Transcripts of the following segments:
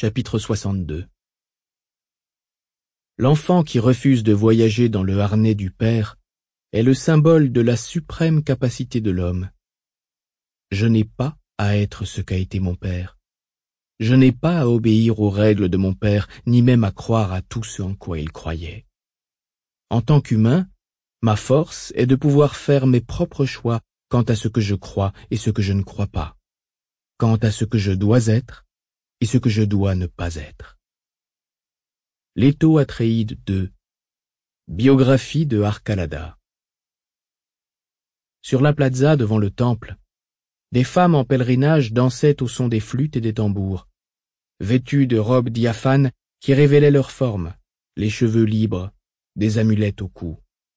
Chapitre 62. L'enfant qui refuse de voyager dans le harnais du Père est le symbole de la suprême capacité de l'homme. Je n'ai pas à être ce qu'a été mon Père. Je n'ai pas à obéir aux règles de mon Père, ni même à croire à tout ce en quoi il croyait. En tant qu'humain, ma force est de pouvoir faire mes propres choix quant à ce que je crois et ce que je ne crois pas, quant à ce que je dois être et ce que je dois ne pas être. Léto Atréide II. Biographie de Arcalada. Sur la plaza devant le temple, des femmes en pèlerinage dansaient au son des flûtes et des tambours, vêtues de robes diaphanes qui révélaient leur forme, les cheveux libres, des amulettes au cou.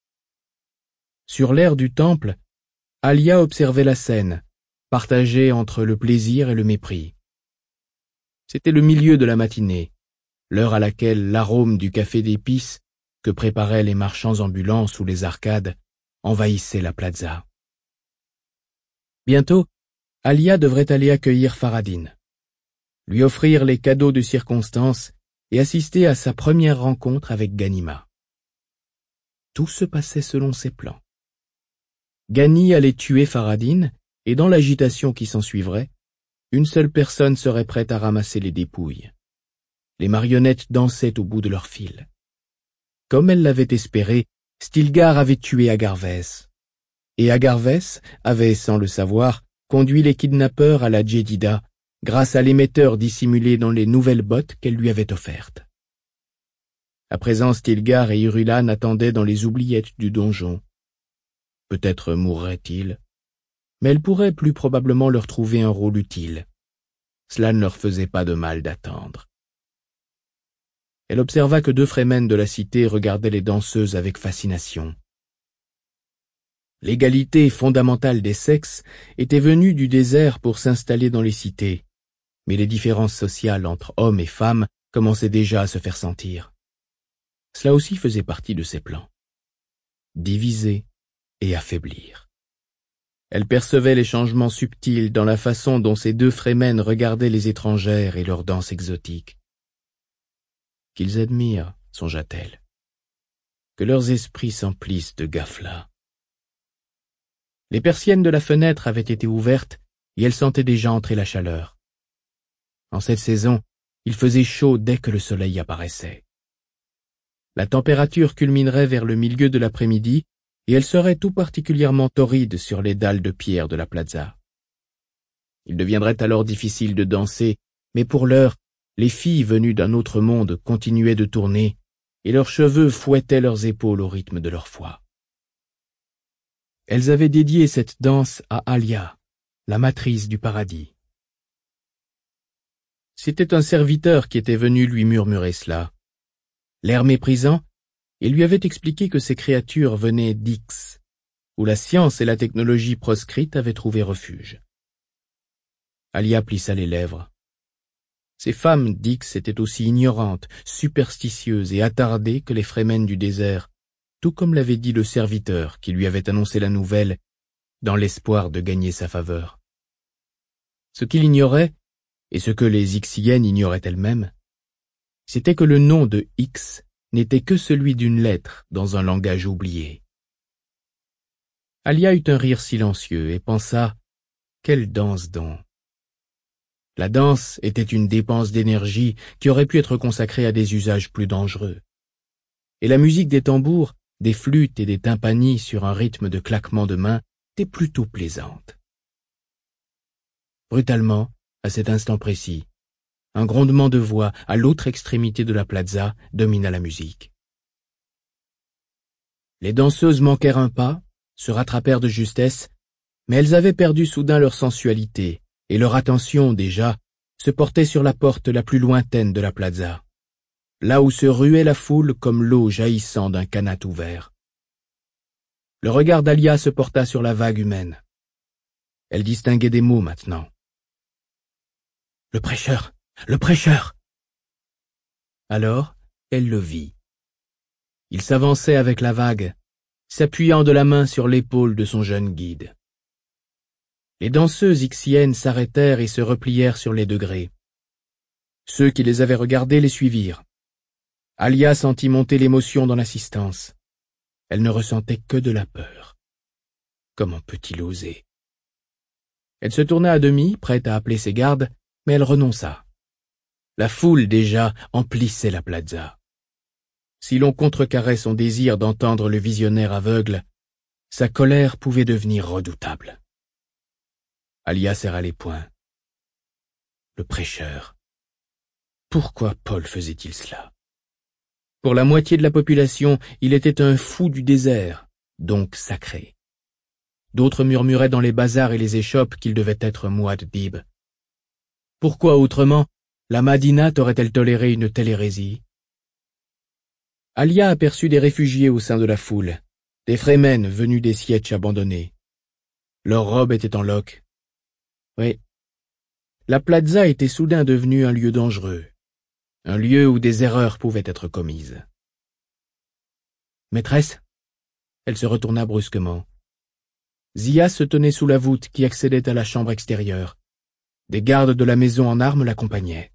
Sur l'aire du temple, Alia observait la scène, partagée entre le plaisir et le mépris. C'était le milieu de la matinée, l'heure à laquelle l'arôme du café d'épices que préparaient les marchands ambulants sous les arcades envahissait la plaza. Bientôt, Alia devrait aller accueillir Faradine, lui offrir les cadeaux de circonstance et assister à sa première rencontre avec Ganima. Tout se passait selon ses plans. Gani allait tuer Faradine, et dans l'agitation qui s'ensuivrait, une seule personne serait prête à ramasser les dépouilles. Les marionnettes dansaient au bout de leur fil. Comme elle l'avait espéré, Stilgar avait tué Agarvès. Et Agarvès avait, sans le savoir, conduit les kidnappeurs à la Djedida grâce à l'émetteur dissimulé dans les nouvelles bottes qu'elle lui avait offertes. À présent, Stilgar et Irulan attendaient dans les oubliettes du donjon. Peut-être mourraient-ils, mais elle pourrait plus probablement leur trouver un rôle utile. Cela ne leur faisait pas de mal d'attendre. Elle observa que deux Fremen de la cité regardaient les danseuses avec fascination. L'égalité fondamentale des sexes était venue du désert pour s'installer dans les cités, mais les différences sociales entre hommes et femmes commençaient déjà à se faire sentir. Cela aussi faisait partie de ses plans. Diviser et affaiblir. Elle percevait les changements subtils dans la façon dont ces deux Fremen regardaient les étrangères et leurs danses exotiques. Qu'ils admirent, songea-t-elle. Que leurs esprits s'emplissent de gafla. Les persiennes de la fenêtre avaient été ouvertes et elle sentait déjà entrer la chaleur. En cette saison, il faisait chaud dès que le soleil apparaissait. La température culminerait vers le milieu de l'après-midi et elle serait tout particulièrement torride sur les dalles de pierre de la plaza. Il deviendrait alors difficile de danser, mais pour l'heure, les filles venues d'un autre monde continuaient de tourner et leurs cheveux fouettaient leurs épaules au rythme de leur foi. Elles avaient dédié cette danse à Alia, la matrice du paradis. C'était un serviteur qui était venu lui murmurer cela. L'air méprisant, il lui avait expliqué que ces créatures venaient d'Ix, où la science et la technologie proscrites avaient trouvé refuge. Alia plissa les lèvres. Ces femmes d'Ix étaient aussi ignorantes, superstitieuses et attardées que les Fremen du désert, tout comme l'avait dit le serviteur qui lui avait annoncé la nouvelle, dans l'espoir de gagner sa faveur. Ce qu'il ignorait, et ce que les Ixiennes ignoraient elles-mêmes, c'était que le nom de X n'était que celui d'une lettre dans un langage oublié. Alia eut un rire silencieux et pensa « Quelle danse donc !» La danse était une dépense d'énergie qui aurait pu être consacrée à des usages plus dangereux. Et la musique des tambours, des flûtes et des tympanies sur un rythme de claquements de mains était plutôt plaisante. Brutalement, à cet instant précis, un grondement de voix à l'autre extrémité de la plaza domina la musique. Les danseuses manquèrent un pas, se rattrapèrent de justesse, mais elles avaient perdu soudain leur sensualité, et leur attention, déjà, se portait sur la porte la plus lointaine de la plaza, là où se ruait la foule comme l'eau jaillissant d'un canat ouvert. Le regard d'Alia se porta sur la vague humaine. Elle distinguait des mots maintenant. « Le prêcheur ! Le prêcheur !» Alors, elle le vit. Il s'avançait avec la vague, s'appuyant de la main sur l'épaule de son jeune guide. Les danseuses ixiennes s'arrêtèrent et se replièrent sur les degrés. Ceux qui les avaient regardés les suivirent. Alia sentit monter l'émotion dans l'assistance. Elle ne ressentait que de la peur. Comment peut-il oser? Elle se tourna à demi, prête à appeler ses gardes, mais elle renonça. La foule, déjà, emplissait la plaza. Si l'on contrecarrait son désir d'entendre le visionnaire aveugle, sa colère pouvait devenir redoutable. Alia serra les poings. Le prêcheur. Pourquoi Paul faisait-il cela? Pour la moitié de la population, il était un fou du désert, donc sacré. D'autres murmuraient dans les bazars et les échoppes qu'il devait être Muad'Dib. Pourquoi autrement la Madinat aurait-elle toléré une telle hérésie? Alia aperçut des réfugiés au sein de la foule, des Fremen venus des sièges abandonnés. Leurs robes étaient en loques. Oui, la plaza était soudain devenue un lieu dangereux, un lieu où des erreurs pouvaient être commises. Maîtresse, elle se retourna brusquement. Zia se tenait sous la voûte qui accédait à la chambre extérieure. Des gardes de la maison en armes l'accompagnaient.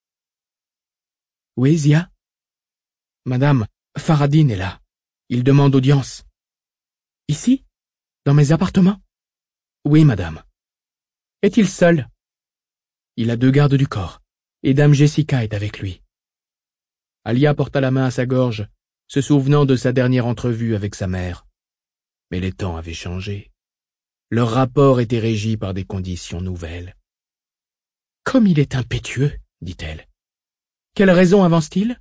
Oui, Zia? Madame, Faradine est là. Il demande audience. Ici? Dans mes appartements? Oui, madame. Est-il seul? Il a 2 gardes du corps, et dame Jessica est avec lui. Alia porta la main à sa gorge, se souvenant de sa dernière entrevue avec sa mère. Mais les temps avaient changé. Leur rapport était régi par des conditions nouvelles. Comme il est impétueux, dit-elle. Quelle raison avance-t-il?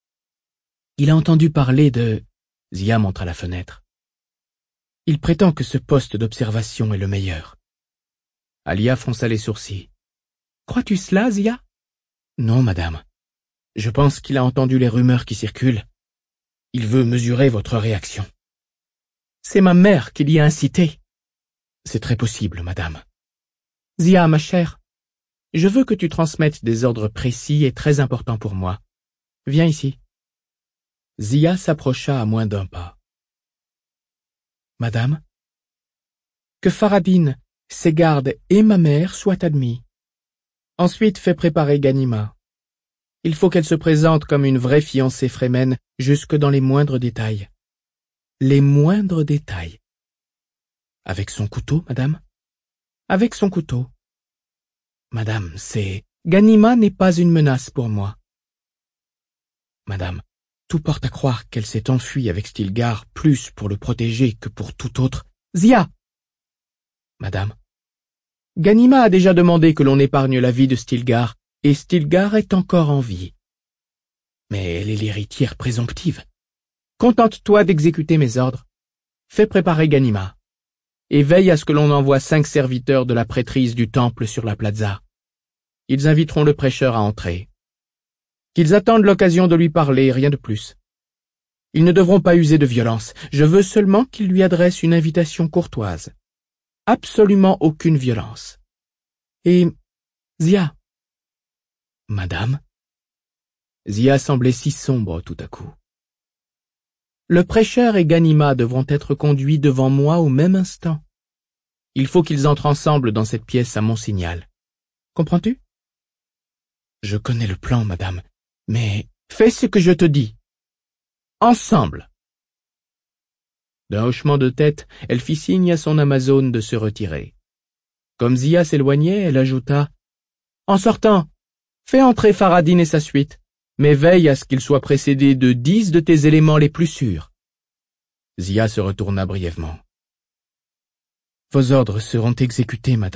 Il a entendu parler de... Zia montra la fenêtre. Il prétend que ce poste d'observation est le meilleur. Alia fronça les sourcils. Crois-tu cela, Zia? Non, madame. Je pense qu'il a entendu les rumeurs qui circulent. Il veut mesurer votre réaction. C'est ma mère qui l'y a incité. C'est très possible, madame. Zia, ma chère, je veux que tu transmettes des ordres précis et très importants pour moi. Viens ici. Zia s'approcha à moins d'1 pas. Madame, que Faradine, ses gardes et ma mère soient admis. Ensuite, fais préparer Ganima. Il faut qu'elle se présente comme une vraie fiancée Fremen jusque dans les moindres détails. Les moindres détails. Avec son couteau, madame? Avec son couteau. Madame, Ganima n'est pas une menace pour moi. Madame, tout porte à croire qu'elle s'est enfuie avec Stilgar plus pour le protéger que pour tout autre. Zia! Madame, Ganima a déjà demandé que l'on épargne la vie de Stilgar, et Stilgar est encore en vie. Mais elle est l'héritière présomptive. Contente-toi d'exécuter mes ordres. Fais préparer Ganima. Et veille à ce que l'on envoie 5 serviteurs de la prêtrise du temple sur la plaza. Ils inviteront le prêcheur à entrer. Qu'ils attendent l'occasion de lui parler, rien de plus. Ils ne devront pas user de violence. Je veux seulement qu'ils lui adressent une invitation courtoise. Absolument aucune violence. Et, Zia. Madame? Zia semblait si sombre tout à coup. Le prêcheur et Ganima devront être conduits devant moi au même instant. Il faut qu'ils entrent ensemble dans cette pièce à mon signal. Comprends-tu? Je connais le plan, madame, mais fais ce que je te dis. Ensemble. D'un hochement de tête, elle fit signe à son amazone de se retirer. Comme Zia s'éloignait, elle ajouta « En sortant, fais entrer Faradine et sa suite, mais veille à ce qu'ils soient précédés de 10 de tes éléments les plus sûrs. » Zia se retourna brièvement. « Vos ordres seront exécutés, madame. »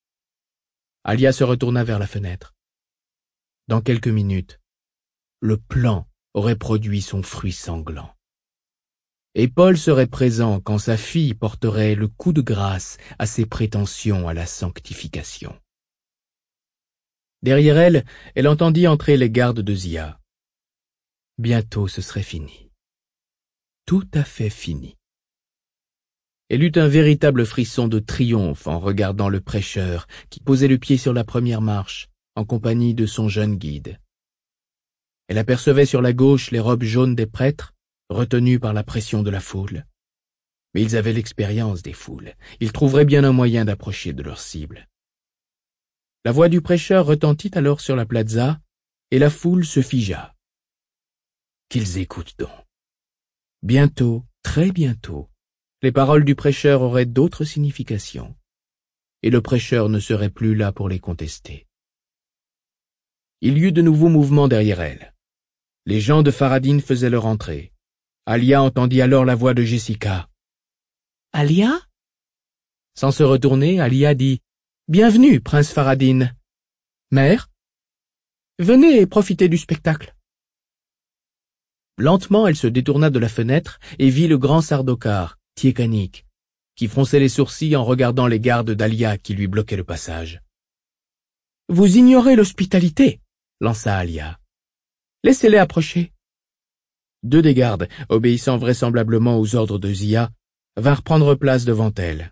Alia se retourna vers la fenêtre. Dans quelques minutes, le plan aurait produit son fruit sanglant. Et Paul serait présent quand sa fille porterait le coup de grâce à ses prétentions à la sanctification. Derrière elle, elle entendit entrer les gardes de Zia. Bientôt ce serait fini. Tout à fait fini. Elle eut un véritable frisson de triomphe en regardant le prêcheur qui posait le pied sur la première marche, en compagnie de son jeune guide. Elle apercevait sur la gauche les robes jaunes des prêtres, retenus par la pression de la foule. Mais ils avaient l'expérience des foules. Ils trouveraient bien un moyen d'approcher de leur cible. La voix du prêcheur retentit alors sur la plaza, et la foule se figea. Qu'ils écoutent donc. Bientôt, très bientôt, les paroles du prêcheur auraient d'autres significations, et le prêcheur ne serait plus là pour les contester. Il y eut de nouveaux mouvements derrière elle. Les gens de Faradine faisaient leur entrée. Alia entendit alors la voix de Jessica. « Alia ?» Sans se retourner, Alia dit « Bienvenue, prince Faradine. »« Mère, venez et profitez du spectacle. » Lentement, elle se détourna de la fenêtre et vit le grand Sardaukar, Tyekanik, qui fronçait les sourcils en regardant les gardes d'Alia qui lui bloquaient le passage. « Vous ignorez l'hospitalité » lança Alia. « Laissez-les approcher. » Deux des gardes, obéissant vraisemblablement aux ordres de Zia, vinrent prendre place devant elle.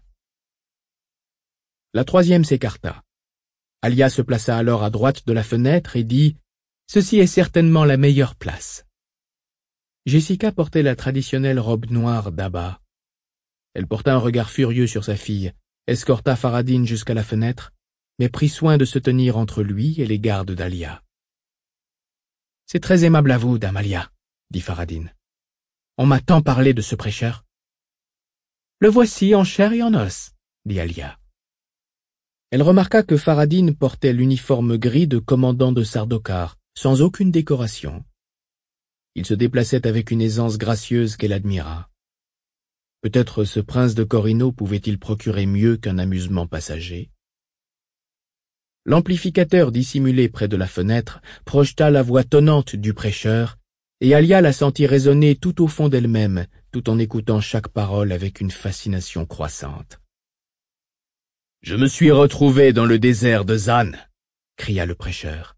La troisième s'écarta. Alia se plaça alors à droite de la fenêtre et dit « Ceci est certainement la meilleure place. » Jessica portait la traditionnelle robe noire d'Abba. Elle porta un regard furieux sur sa fille, escorta Faradine jusqu'à la fenêtre, mais prit soin de se tenir entre lui et les gardes d'Alia. « C'est très aimable à vous, dame Alia, » dit Faradine. « On m'a tant parlé de ce prêcheur. »« Le voici en chair et en os, » dit Alia. Elle remarqua que Faradine portait l'uniforme gris de commandant de Sardaukar, sans aucune décoration. Il se déplaçait avec une aisance gracieuse qu'elle admira. Peut-être ce prince de Corino pouvait-il procurer mieux qu'un amusement passager. L'amplificateur dissimulé près de la fenêtre projeta la voix tonnante du prêcheur, et Alia la sentit résonner tout au fond d'elle-même, tout en écoutant chaque parole avec une fascination croissante. « Je me suis retrouvé dans le désert de Zan, » cria le prêcheur.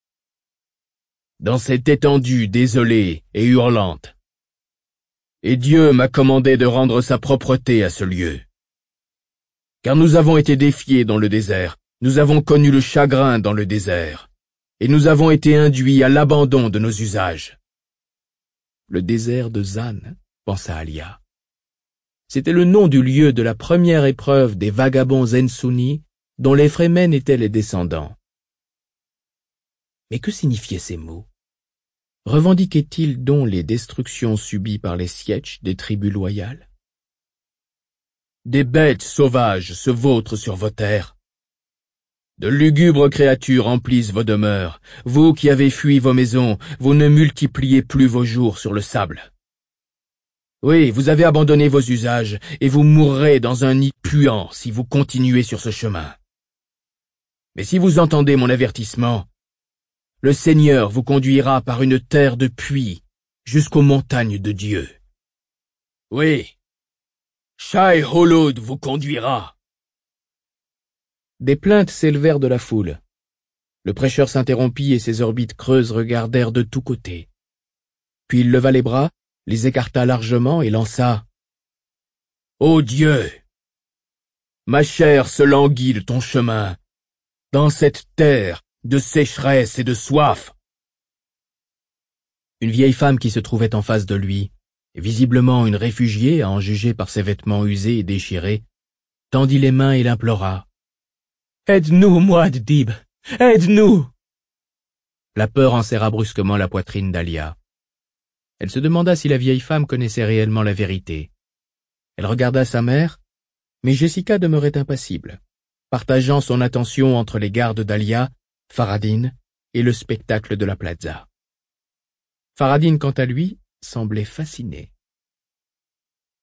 « Dans cette étendue désolée et hurlante. Et Dieu m'a commandé de rendre sa propreté à ce lieu. Car nous avons été défiés dans le désert, nous avons connu le chagrin dans le désert, et nous avons été induits à l'abandon de nos usages. » Le désert de Zan, pensa Alia. C'était le nom du lieu de la première épreuve des vagabonds Zensunni dont les Fremen étaient les descendants. Mais que signifiaient ces mots? Revendiquaient-ils donc les destructions subies par les Sietch des tribus loyales? Des bêtes sauvages se vautrent sur vos terres. De lugubres créatures emplissent vos demeures. Vous qui avez fui vos maisons, vous ne multipliez plus vos jours sur le sable. Oui, vous avez abandonné vos usages, et vous mourrez dans un nid puant si vous continuez sur ce chemin. Mais si vous entendez mon avertissement, le Seigneur vous conduira par une terre de puits jusqu'aux montagnes de Dieu. Oui, Shai Hulud vous conduira. Des plaintes s'élevèrent de la foule. Le prêcheur s'interrompit et ses orbites creuses regardèrent de tous côtés. Puis il leva les bras, les écarta largement et lança « Ô Dieu, ma chair se languit de ton chemin, dans cette terre de sécheresse et de soif. » Une vieille femme qui se trouvait en face de lui, visiblement une réfugiée à en juger par ses vêtements usés et déchirés, tendit les mains et l'implora. « Aide-nous, Muad'Dib, aide-nous » La peur enserra brusquement la poitrine d'Alia. Elle se demanda si la vieille femme connaissait réellement la vérité. Elle regarda sa mère, mais Jessica demeurait impassible, partageant son attention entre les gardes d'Alia, Faradine et le spectacle de la plaza. Faradine, quant à lui, semblait fasciné.